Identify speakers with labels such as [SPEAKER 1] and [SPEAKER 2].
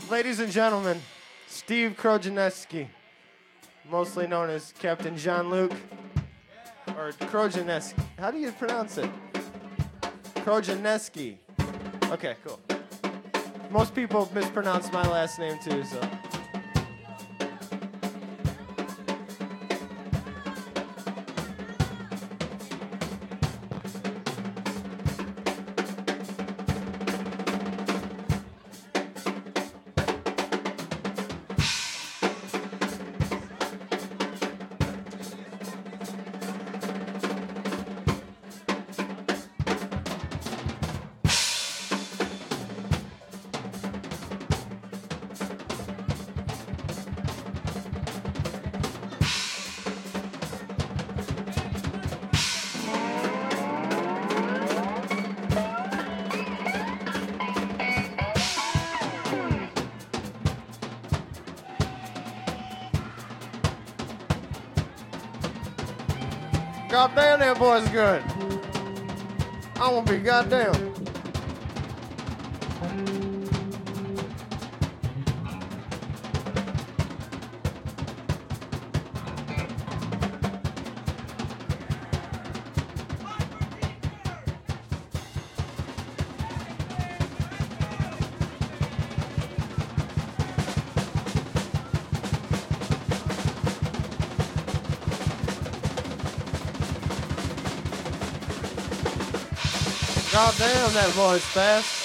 [SPEAKER 1] Ladies and gentlemen, Steve Krojaneski, mostly known as Captain Jean-Luc, or Krojaneski. How do you pronounce it? Krojaneski. Okay, cool. Most people mispronounce my last name too, so. Goddamn, that boy's good. I won't be goddamn. God damn, that boy's fast.